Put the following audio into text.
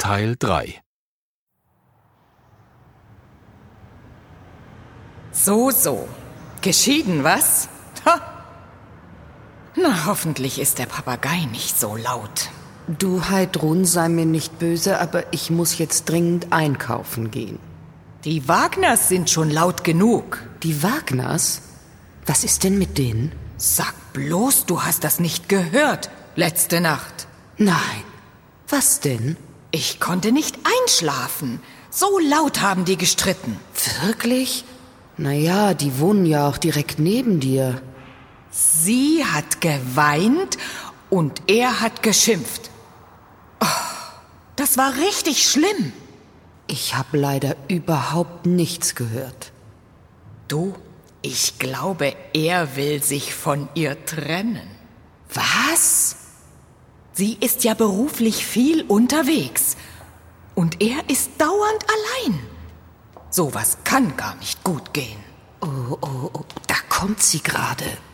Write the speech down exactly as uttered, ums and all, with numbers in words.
Teil drei. So, so. Geschieden, was? Ha. Na, hoffentlich ist der Papagei nicht so laut. Du, Heidrun, sei mir nicht böse, aber ich muss jetzt dringend einkaufen gehen. Die Wagners sind schon laut genug. Die Wagners? Was ist denn mit denen? Sag bloß, du hast das nicht gehört, letzte Nacht. Nein. Was denn? Ich konnte nicht einschlafen. So laut haben die gestritten. Wirklich? Naja, die wohnen ja auch direkt neben dir. Sie hat geweint und er hat geschimpft. Oh, das war richtig schlimm. Ich habe leider überhaupt nichts gehört. Du, ich glaube, er will sich von ihr trennen. Was? Sie ist ja beruflich viel unterwegs. Und er ist dauernd allein. Sowas kann gar nicht gut gehen. Oh, oh, oh, da kommt sie gerade.